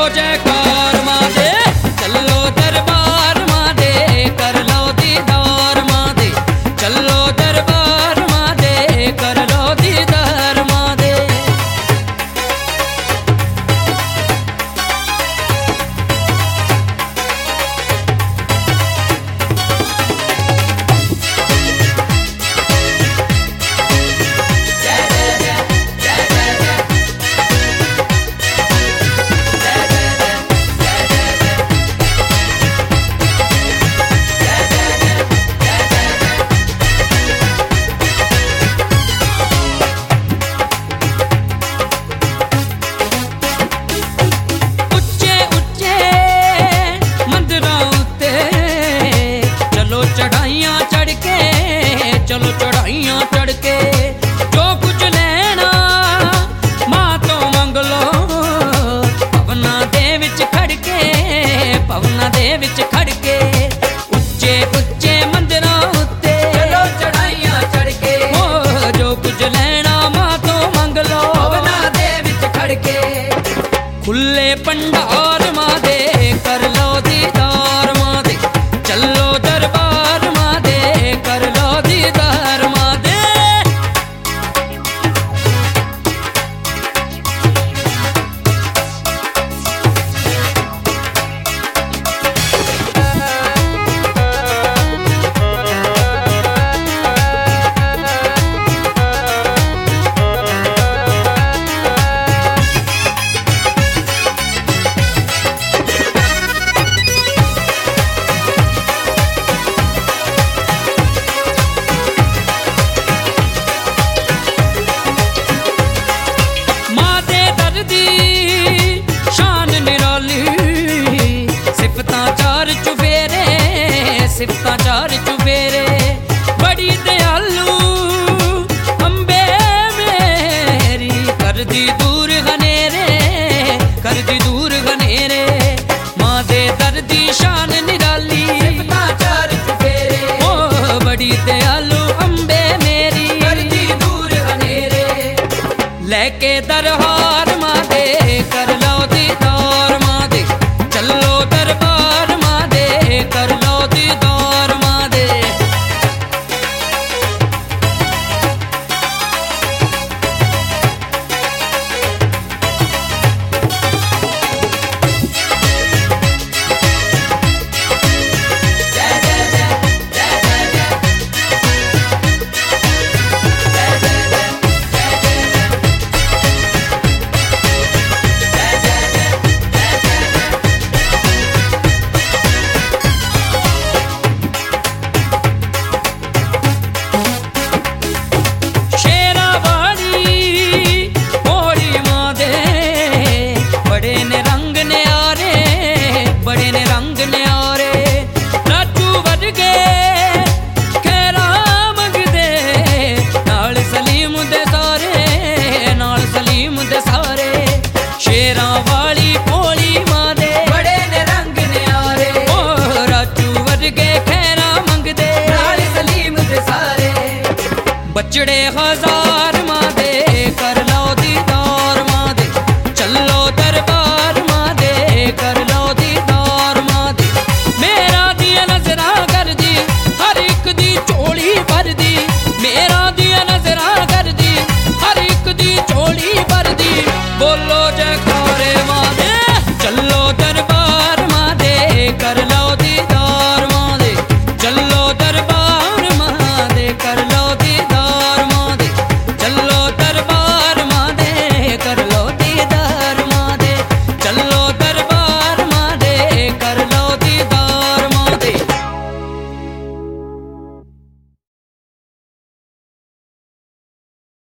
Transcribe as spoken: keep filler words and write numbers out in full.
जयकार मां दे, चलो दरबार मां दे, कर लो दीदार मां दे, चलो दरबार मां दे, कर लो दीदार मां दे। चढ़ाइयां चढ़ के चलो चढ़ाइयां चढ़ के जो कुछ लेना मां तो मंग लो, पवना दे विच खड़ के पवना दे विच खड़ के उच्चे उच्चे मंदिरां उत्ते चलो चढ़ाइयां चढ़ के ओ जो कुछ लेना मां तो मंग लो, पवना दे विच खड़ के खुले भंडार मां दे, कर लो दीदार मां दे, चलो दरबार मां दे, कर लो दीदार मां दे। सिफतां चार चुफेरे बड़ी दयालु अम्बे मेरी, कर दी दूर घनेरे कर दी दूर घनेरे, मां दे दर दी शान निराली, सिफतां चार चुफेरे ओ बड़ी दयालु अम्बे मेरी, कर दी दूर घनेरे लेके दरबार मां दे, कर लो दीदार मां दे, चलो दरबार मां दे, कर लो दीदार मां दे। बचड़े हजार